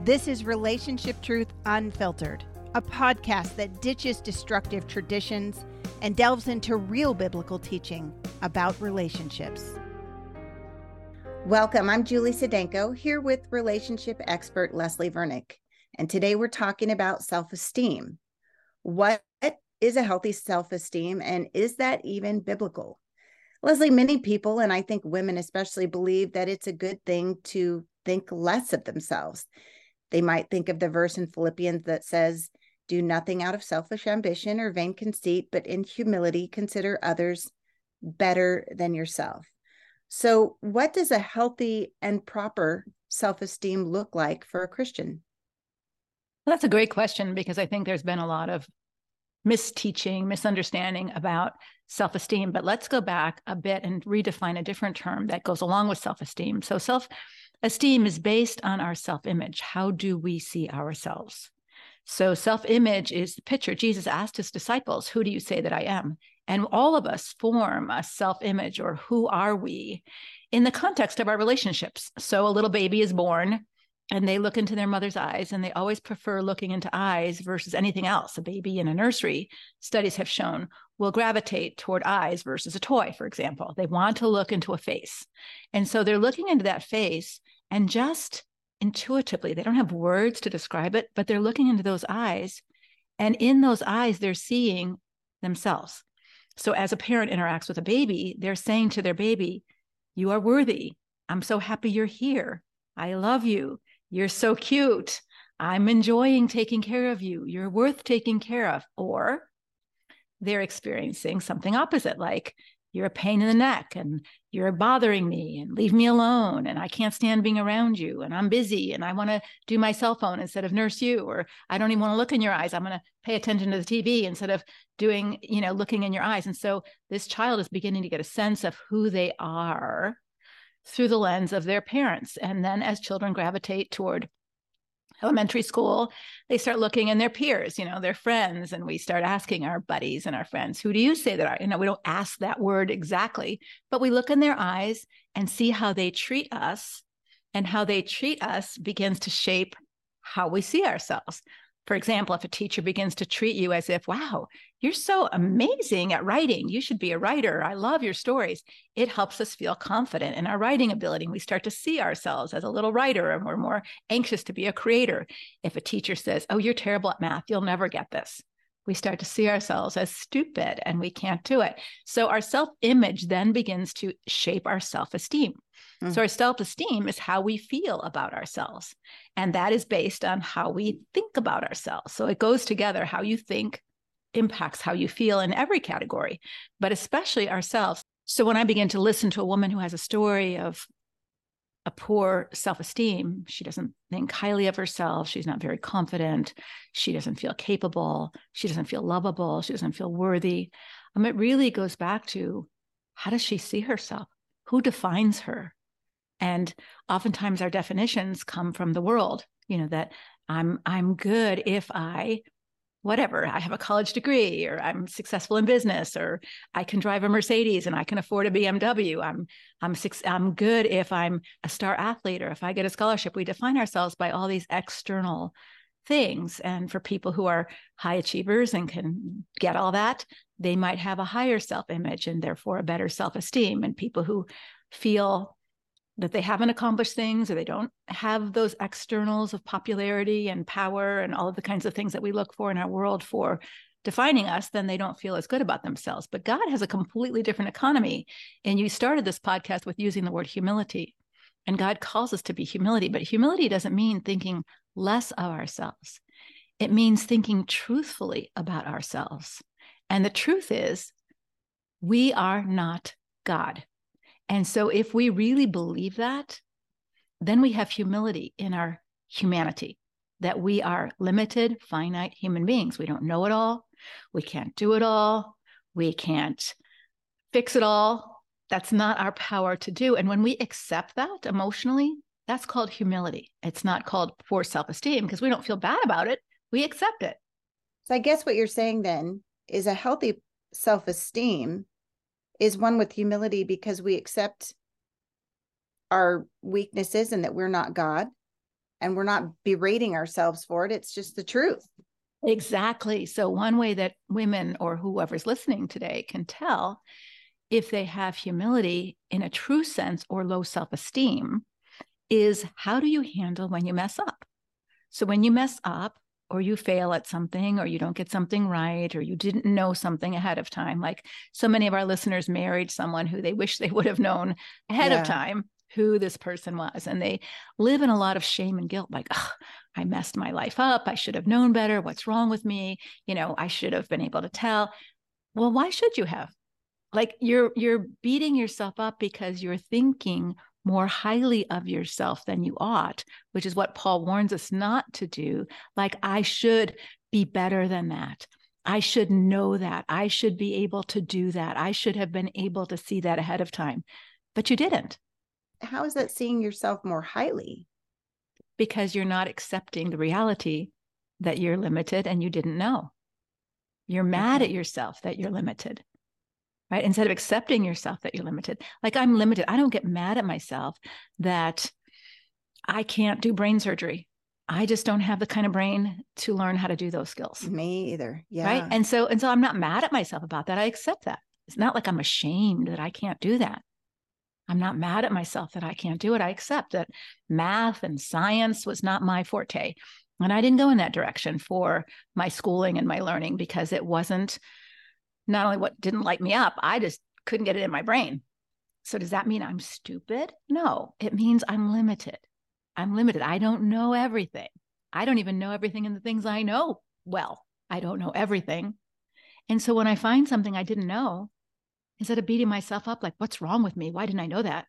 This is Relationship Truth Unfiltered, a podcast that ditches destructive traditions and delves into real biblical teaching about relationships. Welcome, I'm Julie Sedenko, here with relationship expert Leslie Vernick, and today we're talking about self-esteem. What is a healthy self-esteem, and is that even biblical? Leslie, many people, and I think women especially, believe that it's a good thing to think less of themselves. They might think of the verse in Philippians that says, "Do nothing out of selfish ambition or vain conceit, but in humility consider others better than yourself." So what does a healthy and proper self-esteem look like for a Christian? Well, that's a great question, because I think there's been a lot of misteaching, misunderstanding about self-esteem. But let's go back a bit and redefine a different term that goes along with self-esteem. So self-esteem is based on our self-image. How do we see ourselves? So self-image is the picture. Jesus asked his disciples, "Who do you say that I am?" And all of us form a self-image, or who are we, in the context of our relationships. So a little baby is born and they look into their mother's eyes, and they always prefer looking into eyes versus anything else. A baby in a nursery, studies have shown, will gravitate toward eyes versus a toy, for example. They want to look into a face. And so they're looking into that face, and just intuitively, they don't have words to describe it, but they're looking into those eyes. And in those eyes, they're seeing themselves. So as a parent interacts with a baby, they're saying to their baby, "You are worthy. I'm so happy you're here. I love you. You're so cute. I'm enjoying taking care of you. You're worth taking care of." Or they're experiencing something opposite, like, "You're a pain in the neck, and you're bothering me, and leave me alone, and I can't stand being around you, and I'm busy, and I want to do my cell phone instead of nurse you," or "I don't even want to look in your eyes. I'm going to pay attention to the TV instead of doing, looking in your eyes." And so this child is beginning to get a sense of who they are through the lens of their parents. And then as children gravitate toward elementary school, they start looking in their peers, their friends, and we start asking our buddies and our friends, "Who do you say that are?" We don't ask that word exactly, but we look in their eyes and see how they treat us, and how they treat us begins to shape how we see ourselves. For example, if a teacher begins to treat you as if, "Wow, you're so amazing at writing. You should be a writer. I love your stories," it helps us feel confident in our writing ability. And we start to see ourselves as a little writer, and we're more anxious to be a creator. If a teacher says, "Oh, you're terrible at math. You'll never get this," we start to see ourselves as stupid and we can't do it. So our self-image then begins to shape our self-esteem. So our self-esteem is how we feel about ourselves. And that is based on how we think about ourselves. So it goes together. How you think impacts how you feel in every category, but especially ourselves. So when I begin to listen to a woman who has a story of a poor self-esteem, she doesn't think highly of herself, she's not very confident, she doesn't feel capable, she doesn't feel lovable, she doesn't feel worthy. It really goes back to, how does she see herself? Who defines her? And oftentimes our definitions come from the world, that I'm good if I have a college degree, or I'm successful in business, or I can drive a Mercedes and I can afford a BMW. I'm good if I'm a star athlete, or if I get a scholarship. We define ourselves by all these external things. And for people who are high achievers and can get all that, they might have a higher self-image and therefore a better self-esteem. And people who feel that they haven't accomplished things, or they don't have those externals of popularity and power and all of the kinds of things that we look for in our world for defining us, then they don't feel as good about themselves. But God has a completely different economy. And you started this podcast with using the word humility. And God calls us to be humility. But humility doesn't mean thinking less of ourselves. It means thinking truthfully about ourselves. And the truth is, we are not God. And so if we really believe that, then we have humility in our humanity, that we are limited, finite human beings. We don't know it all. We can't do it all. We can't fix it all. That's not our power to do. And when we accept that emotionally, that's called humility. It's not called poor self-esteem, because we don't feel bad about it. We accept it. So I guess what you're saying then is a healthy self-esteem is one with humility, because we accept our weaknesses and that we're not God. and we're not berating ourselves for it. It's just the truth. Exactly. So one way that women or whoever's listening today can tell if they have humility in a true sense or low self-esteem is, how do you handle when you mess up? So when you mess up or you fail at something or you don't get something right or you didn't know something ahead of time, like so many of our listeners married someone who they wish they would have known ahead of time who this person was. And they live in a lot of shame and guilt, like, oh, I messed my life up. I should have known better. What's wrong with me? I should have been able to tell. Well, why should you have? Like you're beating yourself up because you're thinking more highly of yourself than you ought, which is what Paul warns us not to do. Like, I should be better than that. I should know that. I should be able to do that. I should have been able to see that ahead of time. But you didn't. How is that seeing yourself more highly? Because you're not accepting the reality that you're limited and you didn't know. You're mad at yourself that you're limited. Right? Instead of accepting yourself that you're limited. Like, I'm limited. I don't get mad at myself that I can't do brain surgery. I just don't have the kind of brain to learn how to do those skills. Me either. Yeah. Right. And so I'm not mad at myself about that. I accept that. It's not like I'm ashamed that I can't do that. I'm not mad at myself that I can't do it. I accept that math and science was not my forte. And I didn't go in that direction for my schooling and my learning because it wasn't not only what didn't light me up, I just couldn't get it in my brain. So does that mean I'm stupid? No, it means I'm limited. I'm limited. I don't know everything. I don't even know everything in the things I know well. I don't know everything. And so when I find something I didn't know, instead of beating myself up, like, what's wrong with me? Why didn't I know that?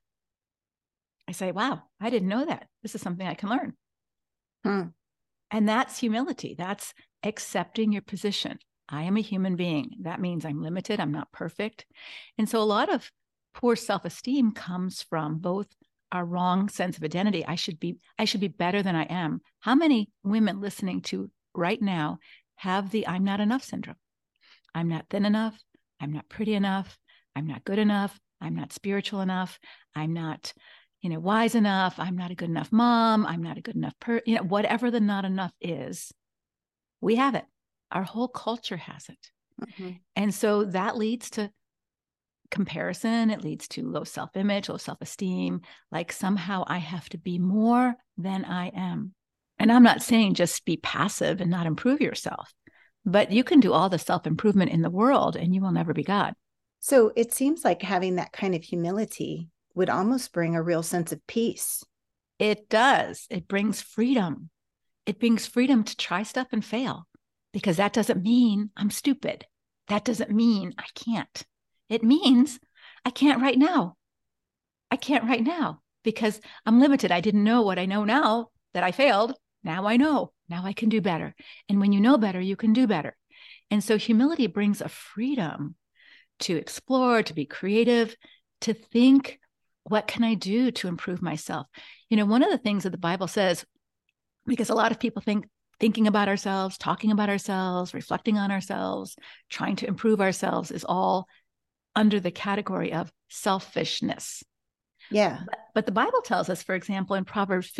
I say, wow, I didn't know that. This is something I can learn. And that's humility. That's accepting your position. I am a human being. That means I'm limited. I'm not perfect. And so a lot of poor self-esteem comes from both our wrong sense of identity. I should be better than I am. How many women listening to right now have the I'm not enough syndrome? I'm not thin enough. I'm not pretty enough. I'm not good enough. I'm not spiritual enough. I'm not, wise enough. I'm not a good enough mom. I'm not a good enough whatever the not enough is, we have it. Our whole culture has it. Mm-hmm. And so that leads to comparison. It leads to low self-image, low self-esteem. Like, somehow I have to be more than I am. And I'm not saying just be passive and not improve yourself, but you can do all the self-improvement in the world and you will never be God. So it seems like having that kind of humility would almost bring a real sense of peace. It does. It brings freedom. It brings freedom to try stuff and fail. Because that doesn't mean I'm stupid. That doesn't mean I can't. It means I can't right now. I can't right now because I'm limited. I didn't know what I know now that I failed. Now I know. Now I can do better. And when you know better, you can do better. And so humility brings a freedom to explore, to be creative, to think, what can I do to improve myself? One of the things that the Bible says, because a lot of people thinking about ourselves, talking about ourselves, reflecting on ourselves, trying to improve ourselves is all under the category of selfishness. Yeah. But the Bible tells us, for example, in Proverbs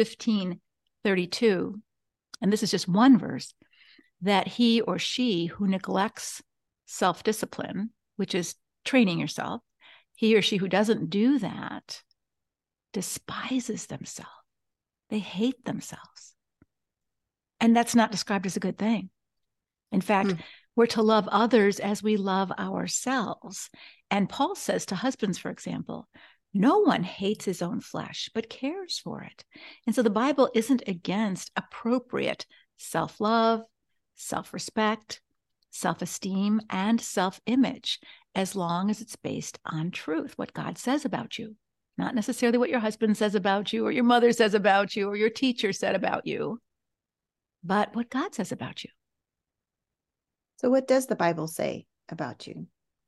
15:32, and this is just one verse, that he or she who neglects self-discipline, which is training yourself, he or she who doesn't do that despises themselves. They hate themselves. And that's not described as a good thing. In fact, we're to love others as we love ourselves. And Paul says to husbands, for example, no one hates his own flesh, but cares for it. And so the Bible isn't against appropriate self-love, self-respect, self-esteem, and self-image, as long as it's based on truth, what God says about you. Not necessarily what your husband says about you, or your mother says about you, or your teacher said about you, but what God says about you. So what does the Bible say about you?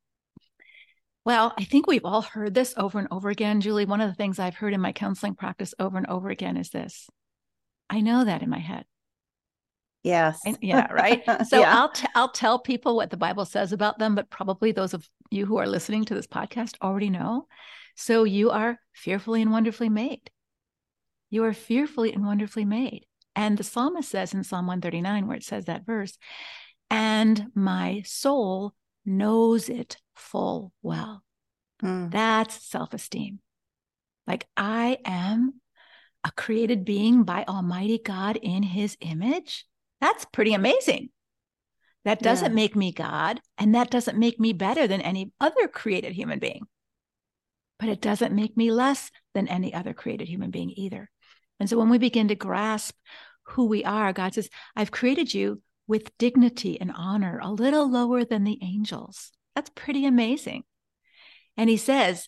Well, I think we've all heard this over and over again, Julie. One of the things I've heard in my counseling practice over and over again is this: I know that in my head. Yes. Yeah, right. So yeah. I'll tell people what the Bible says about them, but probably those of you who are listening to this podcast already know. So you are fearfully and wonderfully made. You are fearfully and wonderfully made. And the psalmist says in Psalm 139, where it says that verse, and my soul knows it full well. That's self-esteem. Like, I am a created being by Almighty God in his image. That's pretty amazing. That doesn't make me God, and that doesn't make me better than any other created human being. But it doesn't make me less than any other created human being either. And so when we begin to grasp who we are, God says, I've created you with dignity and honor, a little lower than the angels. That's pretty amazing. And he says,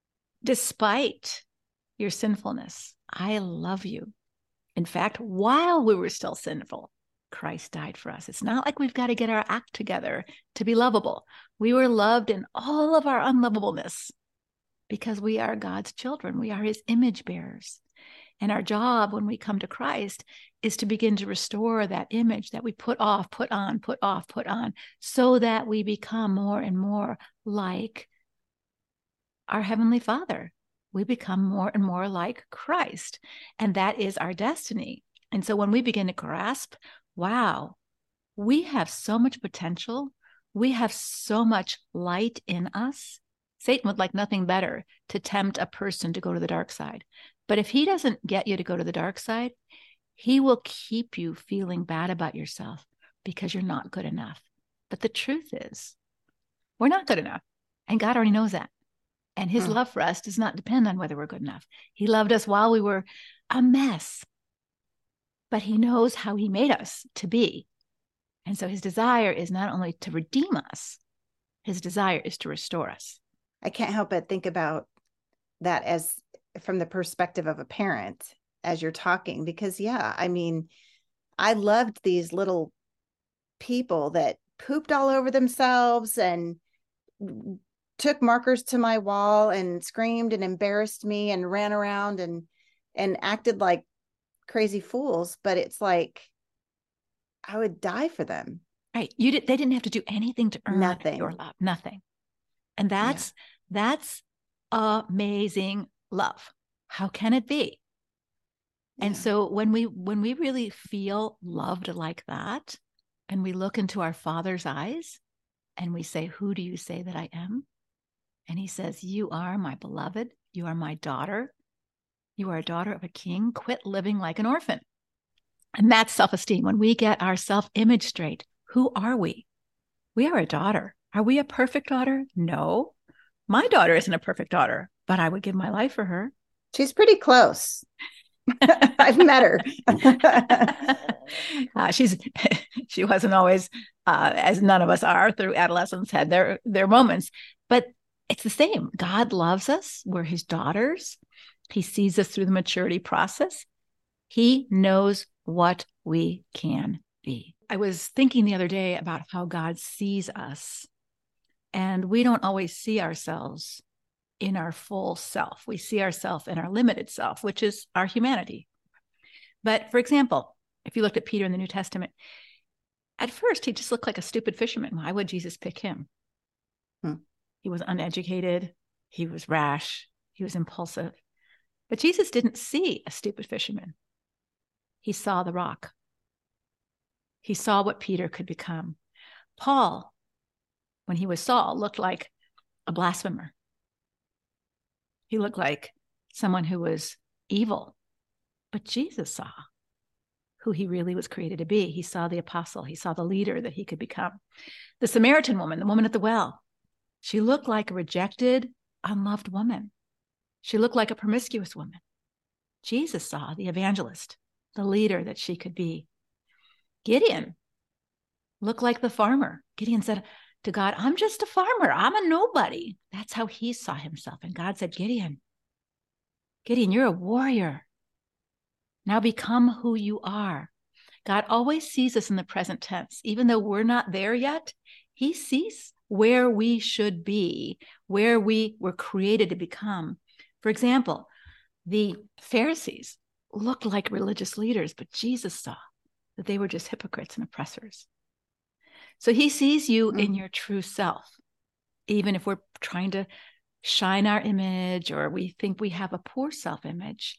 despite your sinfulness, I love you. In fact, while we were still sinful, Christ died for us. It's not like we've got to get our act together to be lovable. We were loved in all of our unlovableness because we are God's children. We are his image bearers. And our job when we come to Christ is to begin to restore that image that we put off, put on, put off, put on, so that we become more and more like our Heavenly Father. We become more and more like Christ. And that is our destiny. And so when we begin to grasp, wow, we have so much potential. We have so much light in us. Satan would like nothing better to tempt a person to go to the dark side. But if he doesn't get you to go to the dark side, he will keep you feeling bad about yourself because you're not good enough. But the truth is, we're not good enough. And God already knows that. And his love for us does not depend on whether we're good enough. He loved us while we were a mess. But he knows how he made us to be. And so his desire is not only to redeem us, his desire is to restore us. I can't help but think about that as from the perspective of a parent as you're talking, because I mean, I loved these little people that pooped all over themselves and took markers to my wall and screamed and embarrassed me and ran around and acted like crazy fools. But it's like, I would die for them. Right. They didn't have to do anything to earn Nothing. Your love. Nothing. And that's amazing love. How can it be? And so when we really feel loved like that, and we look into our Father's eyes and we say, who do you say that I am? And he says, you are my beloved. You are my daughter. You are a daughter of a king. Quit living like an orphan. And that's self-esteem. When we get our self-image straight, who are we? We are a daughter. Are we a perfect daughter? No. My daughter isn't a perfect daughter, but I would give my life for her. She's pretty close. I've met her. She wasn't always, as none of us are through adolescence, had their moments, but it's the same. God loves us. We're his daughters. He sees us through the maturity process. He knows what we can be. I was thinking the other day about how God sees us, and we don't always see ourselves in our full self. We see ourselves in our limited self, which is our humanity. But for example, if you looked at Peter in the New Testament, at first he just looked like a stupid fisherman. Why would Jesus pick him? He was uneducated. He was rash. He was impulsive. But Jesus didn't see a stupid fisherman. He saw the rock. He saw what Peter could become. Paul, when he was Saul, looked like a blasphemer. He looked like someone who was evil. But Jesus saw who he really was created to be. He saw the apostle. He saw the leader that he could become. The Samaritan woman, the woman at the well, she looked like a rejected, unloved woman. She looked like a promiscuous woman. Jesus saw the evangelist, the leader that she could be. Gideon looked like the farmer. Gideon said to God, I'm just a farmer. I'm a nobody. That's how he saw himself. And God said, Gideon, you're a warrior. Now become who you are. God always sees us in the present tense. Even though we're not there yet, he sees where we should be, where we were created to become. For example, the Pharisees looked like religious leaders, but Jesus saw that they were just hypocrites and oppressors. So he sees you in your true self, even if we're trying to shine our image or we think we have a poor self-image.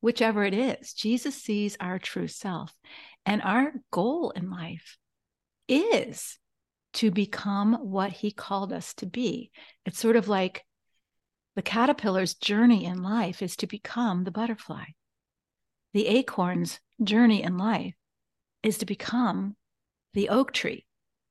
whichever it is. Jesus sees our true self. And our goal in life is to become what he called us to be. It's sort of like the caterpillar's journey in life is to become the butterfly. The acorn's journey in life is to become the oak tree.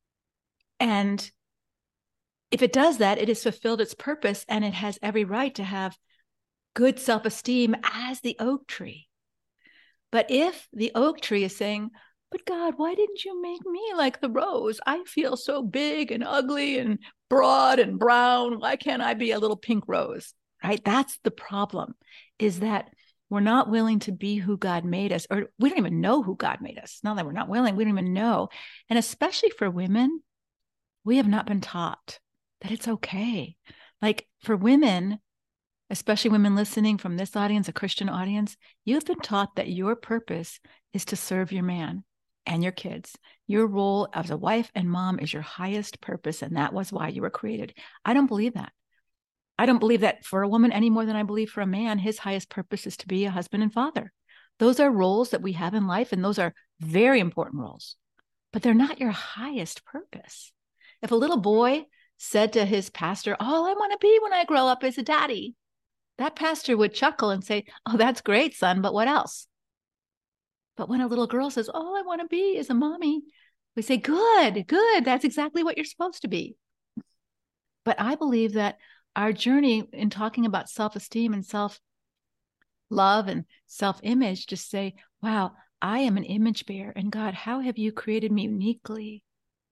And if it does that, it has fulfilled its purpose, and it has every right to have good self-esteem as the oak tree. But if the oak tree is saying, but God, why didn't you make me like the rose? I feel so big and ugly and broad and brown. Why can't I be a little pink rose? Right? That's the problem, is that we're not willing to be who God made us, or we don't even know who God made us. Not that we're not willing, we don't even know. And especially for women, we have not been taught that it's okay. Like for women, especially women listening from this audience, a Christian audience, you've been taught that your purpose is to serve your man and your kids. Your role as a wife and mom is your highest purpose, and that was why you were created. I don't believe that. I don't believe that for a woman any more than I believe for a man, his highest purpose is to be a husband and father. Those are roles that we have in life, and those are very important roles, but they're not your highest purpose. If a little boy said to his pastor, all I want to be when I grow up is a daddy, that pastor would chuckle and say, oh, that's great, son, but what else? But when a little girl says, all I want to be is a mommy, we say, good, good. That's exactly what you're supposed to be. But I believe that our journey in talking about self-esteem and self-love and self-image, just say, wow, I am an image bearer. And God, how have you created me uniquely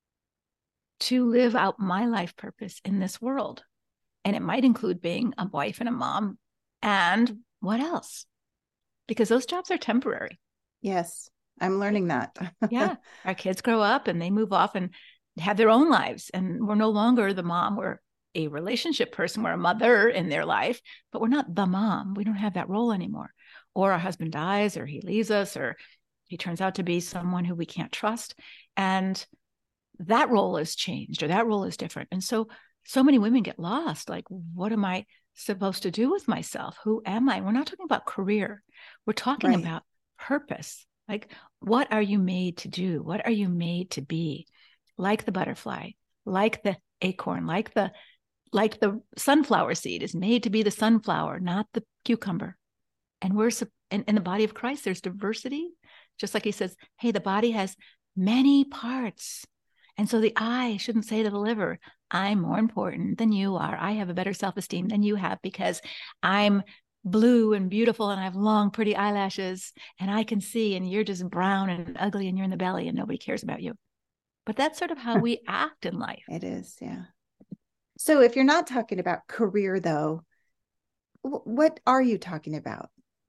to live out my life purpose in this world? And it might include being a wife and a mom. And what else? Because those jobs are temporary. Yes, I'm learning that. Yeah. Our kids grow up and they move off and have their own lives. And we're no longer the mom. We're a relationship person. We're a mother in their life, but we're not the mom. We don't have that role anymore. Or our husband dies, or he leaves us, or he turns out to be someone who we can't trust. And that role is changed, or that role is different. And so many women get lost. Like, what am I supposed to do with myself? Who am I? We're not talking about career. We're talking about purpose. Like, what are you made to do? What are you made to be? Like the butterfly, like the acorn, like the sunflower seed is made to be the sunflower, not the cucumber. And we're in the body of Christ, there's diversity. Just like he says, hey, the body has many parts. And so the eye shouldn't say to the liver, I'm more important than you are. I have a better self-esteem than you have because I'm blue and beautiful and I have long, pretty eyelashes and I can see, and you're just brown and ugly and you're in the belly and nobody cares about you. But that's sort of how we act in life. It is, yeah. So if you're not talking about career, though, what are you talking about?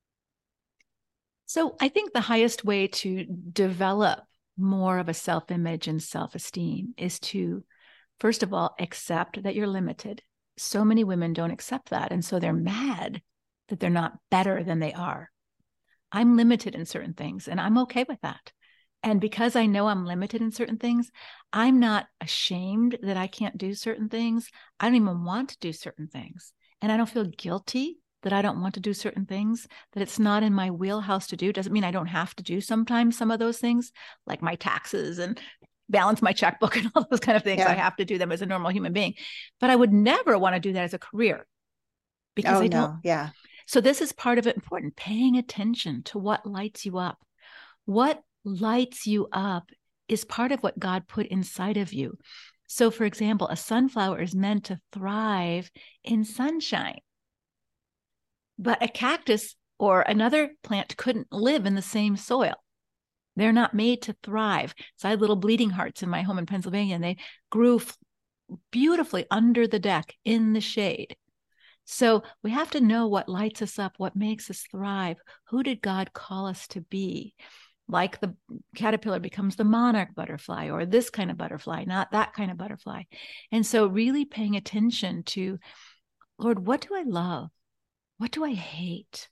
So I think the highest way to develop more of a self-image and self-esteem is to, first of all, accept that you're limited. So many women don't accept that. And so they're mad that they're not better than they are. I'm limited in certain things, and I'm okay with that. And because I know I'm limited in certain things, I'm not ashamed that I can't do certain things. I don't even want to do certain things. And I don't feel guilty that I don't want to do certain things, that it's not in my wheelhouse to do. Doesn't mean I don't have to do sometimes some of those things, like my taxes and balance my checkbook and all those kind of things. Yeah. I have to do them as a normal human being. But I would never want to do that as a career because I don't. Yeah. So this is part of it important, paying attention to what lights you up. What lights you up is part of what God put inside of you. So, for example, a sunflower is meant to thrive in sunshine. But a cactus or another plant couldn't live in the same soil. They're not made to thrive. So I had little bleeding hearts in my home in Pennsylvania, and they grew beautifully under the deck in the shade. So we have to know what lights us up, what makes us thrive. Who did God call us to be? Like the caterpillar becomes the monarch butterfly, or this kind of butterfly, not that kind of butterfly. And so really paying attention to, Lord, what do I love? What do I hate?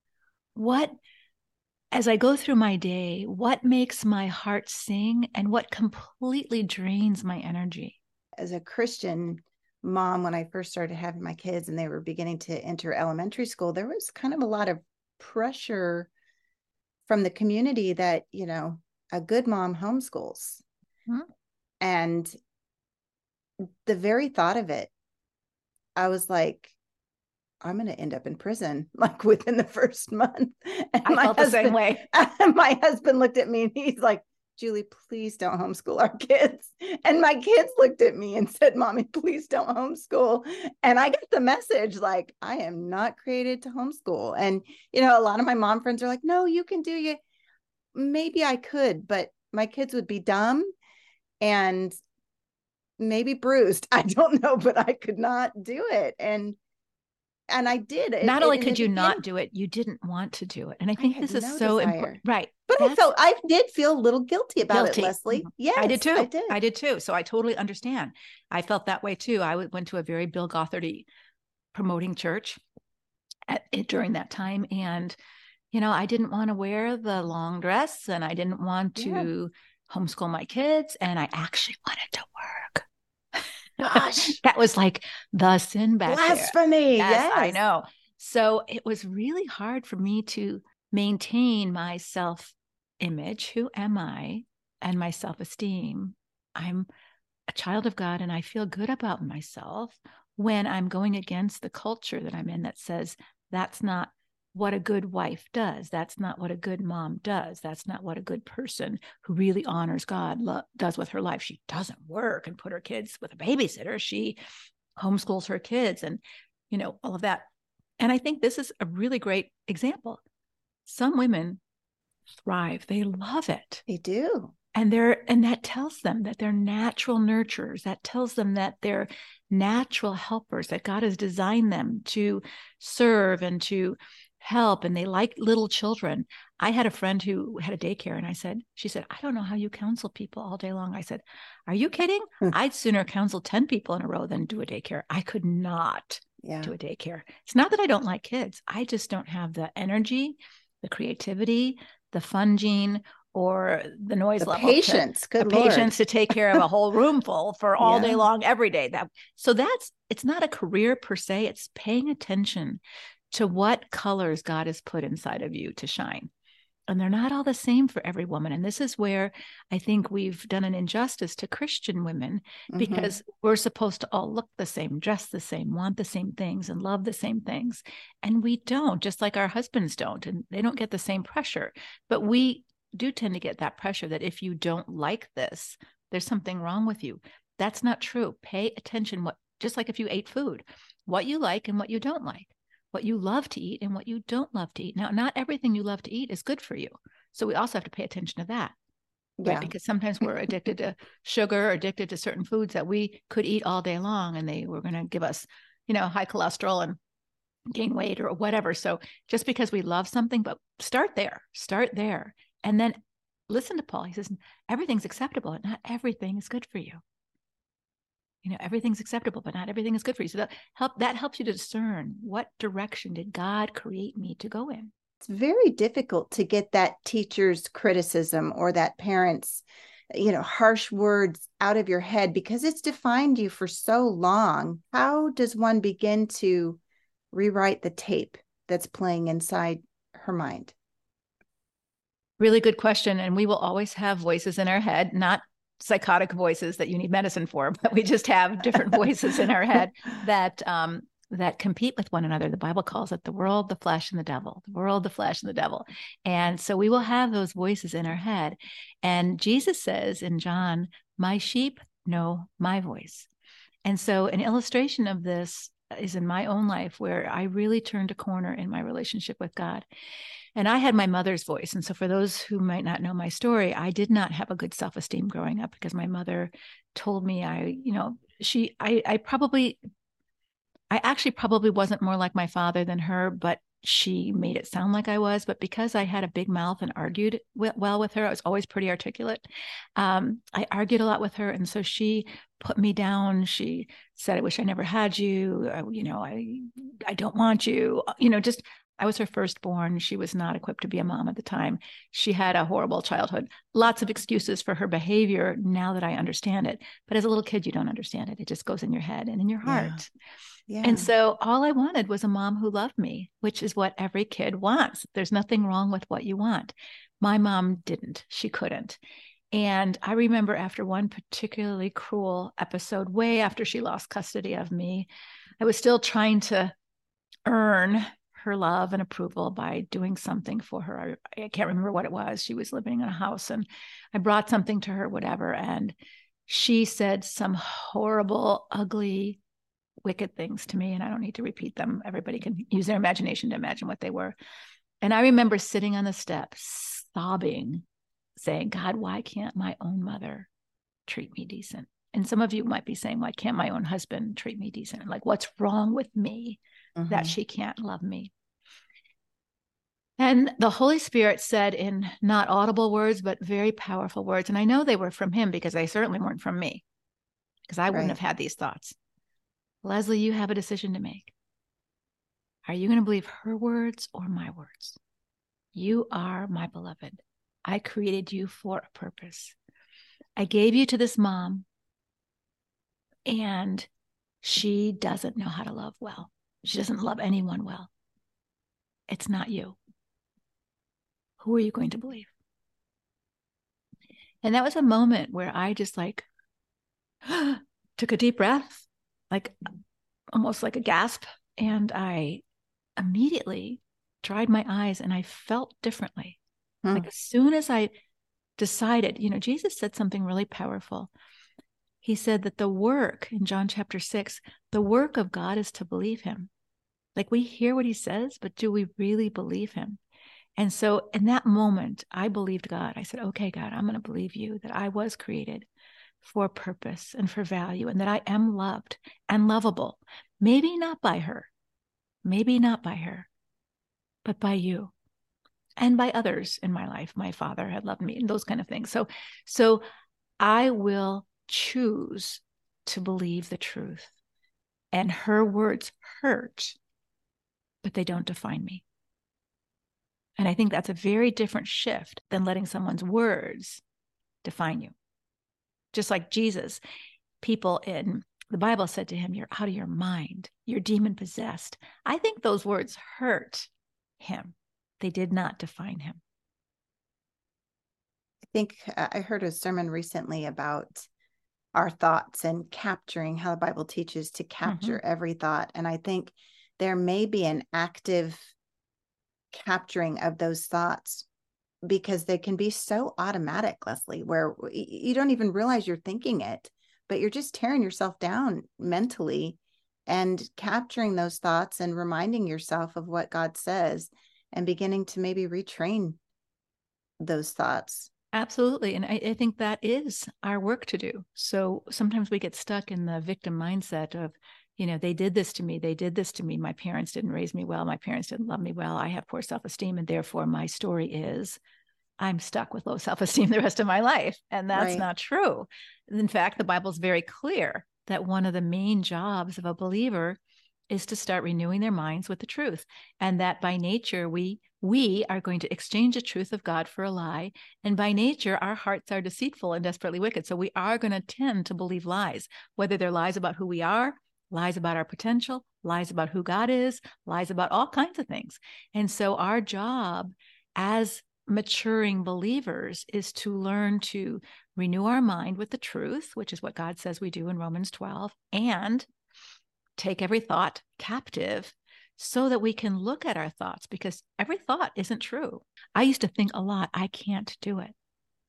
As I go through my day, what makes my heart sing and what completely drains my energy? As a Christian mom, when I first started having my kids and they were beginning to enter elementary school, there was kind of a lot of pressure from the community that, a good mom homeschools. Mm-hmm. And the very thought of it, I was like, I'm going to end up in prison like within the first month. And I felt the same way. My husband looked at me and he's like, Julie, please don't homeschool our kids. And my kids looked at me and said, Mommy, please don't homeschool. And I got the message like, I am not created to homeschool. And, a lot of my mom friends are like, no, you can do it. Maybe I could, but my kids would be dumb and maybe bruised. I don't know, but I could not do it. And I did it. Not only could you not do it, you didn't want to do it. And I think this is so important. Right. But I did feel a little guilty about it, Leslie. Mm-hmm. Yes, I did too. I did too. So I totally understand. I felt that way too. I went to a very Bill Gothard promoting church during that time. And, I didn't want to wear the long dress and I didn't want to homeschool my kids. And I actually wanted to work. Gosh, that was like the sin back there. Blasphemy. Yes, I know. So it was really hard for me to maintain my self-image. Who am I? And my self-esteem. I'm a child of God and I feel good about myself when I'm going against the culture that I'm in that says that's not what a good wife does. That's not what a good mom does. That's not what a good person who really honors God does with her life. She doesn't work and put her kids with a babysitter. She homeschools her kids and, all of that. And I think this is a really great example. Some women thrive. They love it. They do. And that tells them that they're natural nurturers. That tells them that they're natural helpers, that God has designed them to serve and to help, and they like little children. I had a friend who had a daycare, and she said, I don't know how you counsel people all day long. I said, are you kidding? I'd sooner counsel 10 people in a row than do a daycare. I could not do a daycare. It's not that I don't like kids. I just don't have the energy, the creativity, the fun gene, or the noise the level. Patience. Patience to take care of a whole room full for all day long, every day. It's not a career per se. It's paying attention to what colors God has put inside of you to shine. And they're not all the same for every woman. And this is where I think we've done an injustice to Christian women, because we're supposed to all look the same, dress the same, want the same things, and love the same things. And we don't, just like our husbands don't, and they don't get the same pressure. But we do tend to get that pressure that if you don't like this, there's something wrong with you. That's not true. Pay attention, just like if you ate food, what you like and what you don't like. What you love to eat and what you don't love to eat. Now, not everything you love to eat is good for you. So we also have to pay attention to that. Right? Because sometimes we're addicted to sugar or addicted to certain foods that we could eat all day long and they were going to give us, high cholesterol and gain weight or whatever. So just because we love something, but start there. And then listen to Paul. He says, everything's acceptable and not everything is good for you. Everything's acceptable, but not everything is good for you. So that helps you to discern what direction did God create me to go in. It's very difficult to get that teacher's criticism or that parent's, harsh words out of your head because it's defined you for so long. How does one begin to rewrite the tape that's playing inside her mind? Really good question. And we will always have voices in our head, not psychotic voices that you need medicine for, but we just have different voices in our head that compete with one another. The Bible calls it the world, the flesh, and the devil. The world, the flesh, and the devil. And so we will have those voices in our head. And Jesus says in John, my sheep know my voice. And so an illustration of this is in my own life where I really turned a corner in my relationship with God. And I had my mother's voice. And so for those who might not know my story, I did not have a good self-esteem growing up because my mother told me I actually probably wasn't more like my father than her, but she made it sound like I was. But because I had a big mouth and argued well with her, I was always pretty articulate. I argued a lot with her. And so she put me down. She said, I wish I never had you. I don't want you, I was her firstborn. She was not equipped to be a mom at the time. She had a horrible childhood. Lots of excuses for her behavior now that I understand it. But as a little kid, you don't understand it. It just goes in your head and in your heart. Yeah. And so all I wanted was a mom who loved me, which is what every kid wants. There's nothing wrong with what you want. My mom didn't. She couldn't. And I remember after one particularly cruel episode, way after she lost custody of me, I was still trying to earn her love and approval by doing something for her. I can't remember what it was. She was living in a house and I brought something to her, whatever. And she said some horrible, ugly, wicked things to me. And I don't need to repeat them. Everybody can use their imagination to imagine what they were. And I remember sitting on the steps, sobbing, saying, God, why can't my own mother treat me decent? And some of you might be saying, why can't my own husband treat me decent? Like, what's wrong with me that she can't love me? And the Holy Spirit said in not audible words, but very powerful words. And I know they were from him because they certainly weren't from me, because I wouldn't have had these thoughts. Leslie, you have a decision to make. Are you going to believe her words or my words? You are my beloved. I created you for a purpose. I gave you to this mom, and she doesn't know how to love well. She doesn't love anyone well. It's not you. Who are you going to believe? And that was a moment where I just like took a deep breath, like almost like a gasp. And I immediately dried my eyes and I felt differently. Like as soon as I decided, Jesus said something really powerful. He said that the work in John chapter 6, the work of God is to believe him. Like we hear what he says, but do we really believe him? And so in that moment, I believed God. I said, okay, God, I'm going to believe you that I was created for a purpose and for value, and that I am loved and lovable. Maybe not by her, but by you and by others in my life. My father had loved me and those kind of things. So I will choose to believe the truth. And her words hurt, but they don't define me. And I think that's a very different shift than letting someone's words define you. Just like Jesus, people in the Bible said to him, you're out of your mind. You're demon possessed. I think those words hurt him. They did not define him. I think I heard a sermon recently about our thoughts and capturing, how the Bible teaches to capture every thought. And I think there may be an active capturing of those thoughts because they can be so automatic, Leslie, where you don't even realize you're thinking it, but you're just tearing yourself down mentally and capturing those thoughts and reminding yourself of what God says and beginning to maybe retrain those thoughts. Absolutely. And I think that is our work to do. So sometimes we get stuck in the victim mindset of, they did this to me. They did this to me. My parents didn't raise me well. My parents didn't love me well. I have poor self-esteem. And therefore my story is I'm stuck with low self-esteem the rest of my life. And that's not true. In fact, the Bible's very clear that one of the main jobs of a believer is to start renewing their minds with the truth. And that by nature, we are going to exchange the truth of God for a lie. And by nature, our hearts are deceitful and desperately wicked. So we are going to tend to believe lies, whether they're lies about who we are, lies about our potential, lies about who God is, lies about all kinds of things. And so our job as maturing believers is to learn to renew our mind with the truth, which is what God says we do in Romans 12, and take every thought captive so that we can look at our thoughts, because every thought isn't true. I used to think a lot, I can't do it.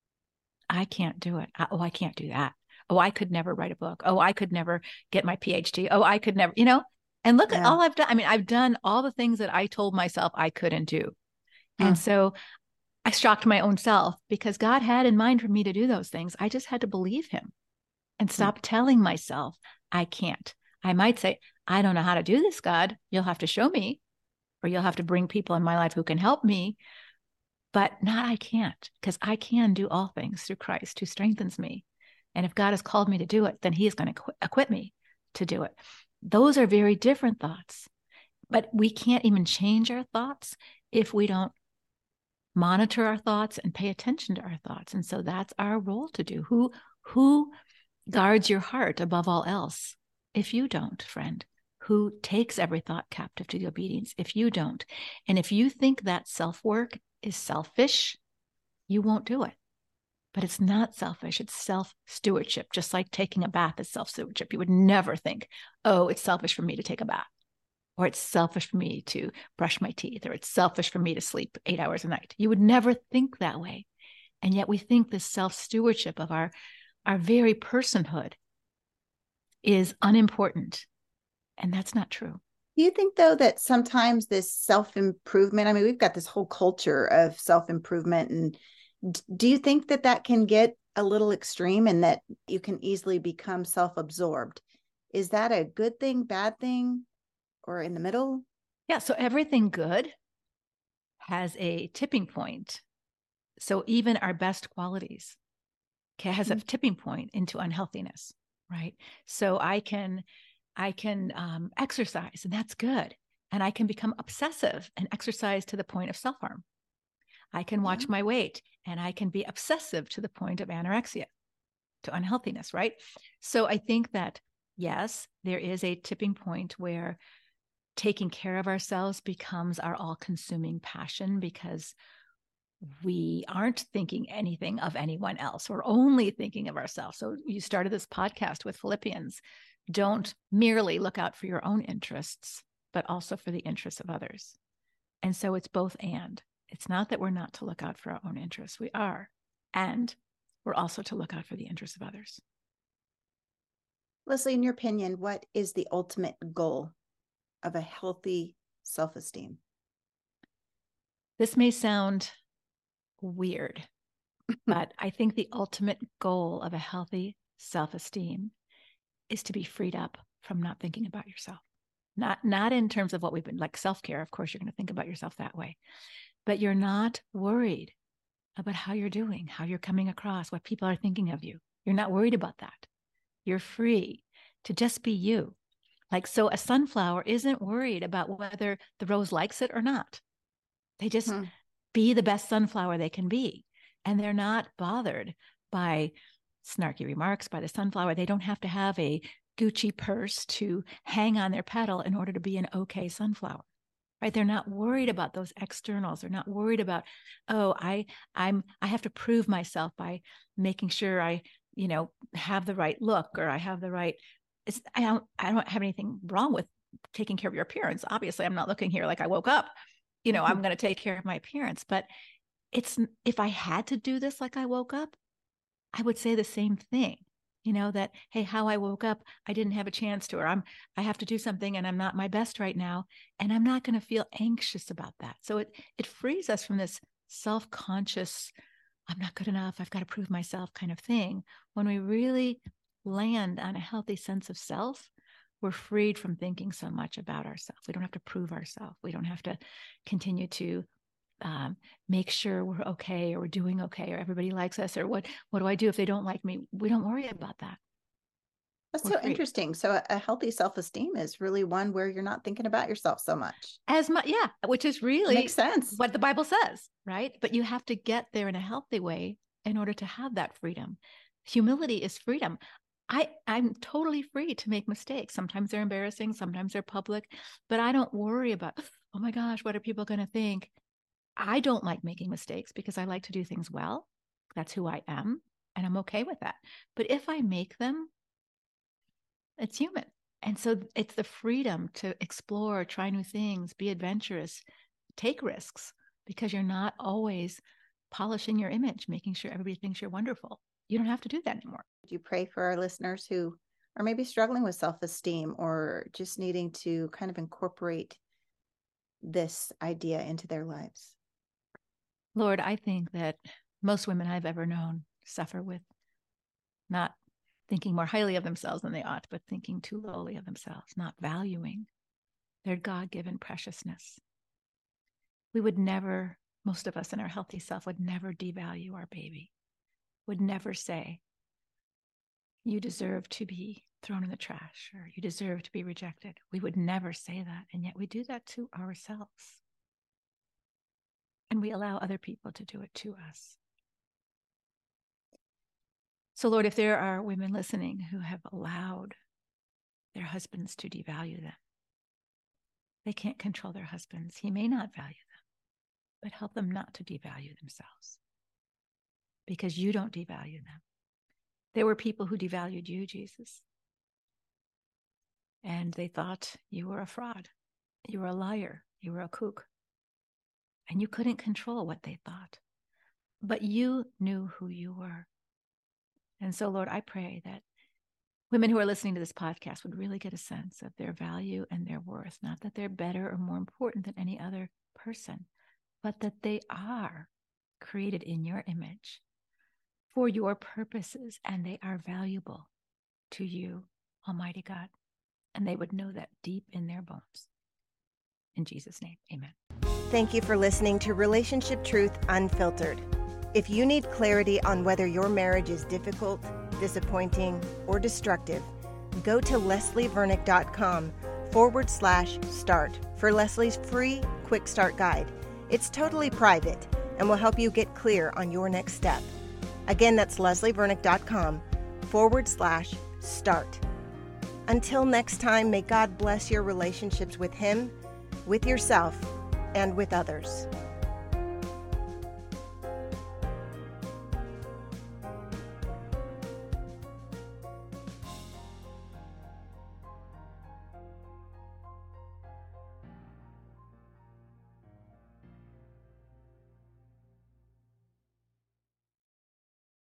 I can't do it. I can't do that. Oh, I could never write a book. Oh, I could never get my PhD. Oh, I could never, and look at all I've done. I mean, I've done all the things that I told myself I couldn't do. And so I shocked my own self because God had in mind for me to do those things. I just had to believe him and stop telling myself I can't. I might say, I don't know how to do this, God. You'll have to show me, or you'll have to bring people in my life who can help me, but not I can't, because I can do all things through Christ who strengthens me. And if God has called me to do it, then he is going to equip me to do it. Those are very different thoughts, but we can't even change our thoughts if we don't monitor our thoughts and pay attention to our thoughts. And so that's our role to do. Who guards your heart above all else? If you don't, friend, who takes every thought captive to the obedience if you don't. And if you think that self-work is selfish, you won't do it. But it's not selfish. It's self-stewardship, just like taking a bath is self-stewardship. You would never think, oh, it's selfish for me to take a bath, or it's selfish for me to brush my teeth, or it's selfish for me to sleep 8 hours a night. You would never think that way. And yet we think this self-stewardship of our very personhood is unimportant. And that's not true. Do you think, though, that sometimes this self-improvement, I mean, we've got this whole culture of self-improvement, and do you think that that can get a little extreme and that you can easily become self-absorbed? Is that a good thing, bad thing, or in the middle? Yeah. So everything good has a tipping point. So even our best qualities has a tipping point into unhealthiness, right? So I can exercise, and that's good. And I can become obsessive and exercise to the point of self-harm. I can watch my weight, and I can be obsessive to the point of anorexia, to unhealthiness, right? So I think that, yes, there is a tipping point where taking care of ourselves becomes our all-consuming passion, because we aren't thinking anything of anyone else. We're only thinking of ourselves. So you started this podcast with Philippians. Don't merely look out for your own interests, but also for the interests of others. And so it's both and. It's not that we're not to look out for our own interests. We are. And we're also to look out for the interests of others. Leslie, in your opinion, what is the ultimate goal of a healthy self-esteem? This may sound weird, but I think the ultimate goal of a healthy self-esteem is to be freed up from not thinking about yourself. Not in terms of what we've been like self-care. Of course, you're going to think about yourself that way, but you're not worried about how you're doing, how you're coming across, what people are thinking of you. You're not worried about that. You're free to just be you. Like, so a sunflower isn't worried about whether the rose likes it or not. They just be the best sunflower they can be. And they're not bothered by snarky remarks by the sunflower. They don't have to have a Gucci purse to hang on their petal in order to be an okay sunflower, right? They're not worried about those externals. They're not worried about, oh, I have to prove myself by making sure I, have the right look, or I have the right. I don't have anything wrong with taking care of your appearance. Obviously, I'm not looking here like I woke up. I'm going to take care of my appearance. But if I had to do this like I woke up, I would say the same thing. That, hey, how I woke up, I didn't have a chance to, or I have to do something and I'm not my best right now. And I'm not going to feel anxious about that. So it frees us from this self-conscious, I'm not good enough, I've got to prove myself kind of thing. When we really land on a healthy sense of self, we're freed from thinking so much about ourselves. We don't have to prove ourselves. We don't have to continue to make sure we're okay, or we're doing okay, or everybody likes us, or what do I do if they don't like me? We don't worry about that. That's so interesting. So a healthy self-esteem is really one where you're not thinking about yourself so much. Yeah, which is really makes sense. What the Bible says, right? But you have to get there in a healthy way in order to have that freedom. Humility is freedom. I'm totally free to make mistakes. Sometimes they're embarrassing, sometimes they're public, but I don't worry about, oh my gosh, what are people going to think? I don't like making mistakes because I like to do things well. That's who I am, and I'm okay with that. But if I make them, it's human. And so it's the freedom to explore, try new things, be adventurous, take risks, because you're not always polishing your image, making sure everybody thinks you're wonderful. You don't have to do that anymore. Do you pray for our listeners who are maybe struggling with self-esteem, or just needing to kind of incorporate this idea into their lives? Lord, I think that most women I've ever known suffer with not thinking more highly of themselves than they ought, but thinking too lowly of themselves, not valuing their God-given preciousness. We would never, most of us in our healthy self would never devalue our baby, would never say, you deserve to be thrown in the trash, or you deserve to be rejected. We would never say that. And yet we do that to ourselves. And we allow other people to do it to us. So, Lord, if there are women listening who have allowed their husbands to devalue them, They can't control their husbands. He may not value them, but help them not to devalue themselves, because you don't devalue them. There were people who devalued you, Jesus. And they thought you were a fraud. You were a liar. You were a kook. And you couldn't control what they thought. But you knew who you were. And so, Lord, I pray that women who are listening to this podcast would really get a sense of their value and their worth. Not that they're better or more important than any other person, but that they are created in your image for your purposes, and they are valuable to you, Almighty God. And they would know that deep in their bones. In Jesus' name, amen. Thank you for listening to Relationship Truth Unfiltered. If you need clarity on whether your marriage is difficult, disappointing, or destructive, go to leslievernick.com/start for Leslie's free quick start guide. It's totally private and will help you get clear on your next step. Again, that's leslievernick.com/start. Until next time, may God bless your relationships with Him, with yourself, and with others.